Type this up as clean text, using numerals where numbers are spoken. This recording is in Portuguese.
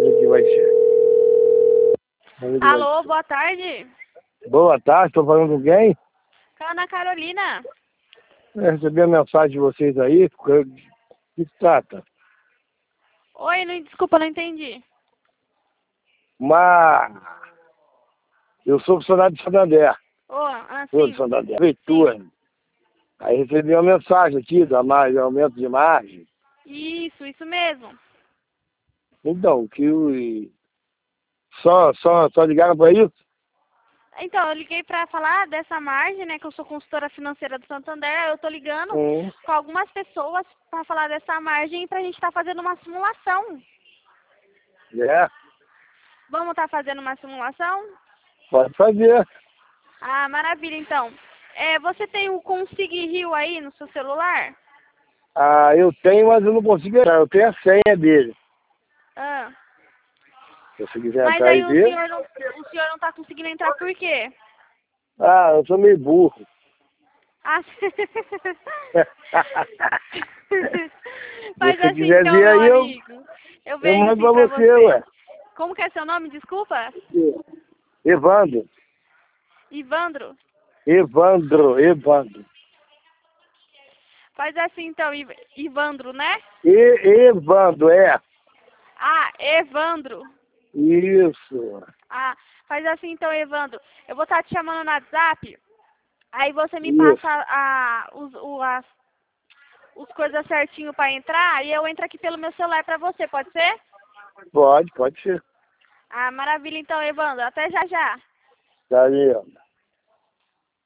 o que vai ser. Vamos ver o que vai Alô, ser. boa tarde. Boa tarde, estou falando com quem? Ana Carolina. Eu recebi a mensagem de vocês aí, o que se trata? Oi, desculpa, não entendi. Mas eu sou funcionário de Santander, sou de Sim. Santander, prefeitura. Aí recebi uma mensagem aqui da margem, aumento de margem. Isso mesmo. Então, só ligaram para isso? Então, eu liguei pra falar dessa margem, né, que eu sou consultora financeira do Santander. Eu tô ligando Sim. com algumas pessoas pra falar dessa margem pra gente estar fazendo uma simulação. É, Vamos estar fazendo uma simulação? pode fazer. Ah, maravilha, então. Você tem o Consig Rio aí no seu celular? Ah, eu tenho, mas eu não consigo entrar. Eu tenho a senha dele. Ah. Se você quiser Mas entrar e aí o ver. senhor não tá conseguindo entrar por quê? Ah, eu sou meio burro. Ah, Se faz você assim quiser então, ver meu aí, eu, amigo. Eu eu vejo mando sim pra pra você, você. ué. Como que é seu nome? Desculpa. Evandro. Ivandro. Evandro. Faz assim então, Ivandro, né? Evandro, é. Ah, Evandro. Isso. Ah, faz assim então, Evandro. Eu vou estar te chamando no WhatsApp. Aí você me passa Isso. os coisas certinho pra entrar e eu entro aqui pelo meu celular pra você, pode ser? Pode ser. Ah, maravilha então, Evandro. Até já já. Tá aí, ó.